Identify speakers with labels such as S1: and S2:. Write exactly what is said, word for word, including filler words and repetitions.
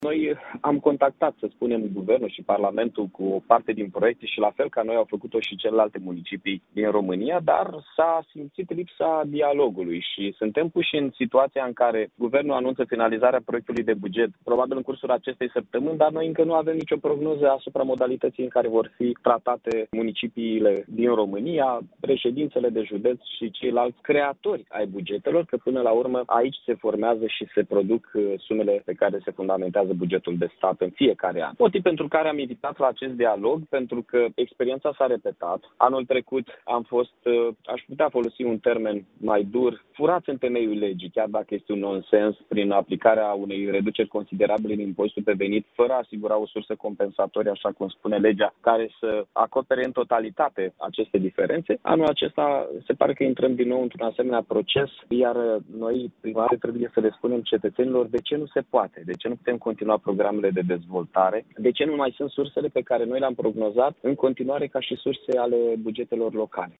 S1: Noi am contactat, să spunem, guvernul și Parlamentul cu o parte din proiecte și la fel ca noi au făcut-o și celelalte municipii din România, dar s-a simțit lipsa dialogului și suntem puși în situația în care guvernul anunță finalizarea proiectului de buget, probabil în cursul acestei săptămâni, dar noi încă nu avem nicio prognoză asupra modalității în care vor fi tratate municipiile din România, președințele de județ și ceilalți creatori ai bugetelor, că până la urmă aici se formează și se produc sumele pe care se fundamentează bugetul de stat în fiecare an. Motiv pentru care am invitat la acest dialog, pentru că experiența s-a repetat. Anul trecut am fost, aș putea folosi un termen mai dur, furați în temeiul legii, chiar dacă este un nonsens, prin aplicarea unei reduceri considerabile din impozitul pe venit, fără a asigura o sursă compensatorie, așa cum spune legea, care să acopere în totalitate aceste diferențe. Anul acesta se pare că intrăm din nou într-un asemenea proces, iar noi, primari, trebuie să le spunem cetățenilor de ce nu se poate, de ce nu putem continua programele de dezvoltare, de ce nu mai sunt sursele pe care noi le-am prognozat în continuare ca și surse ale bugetelor locale.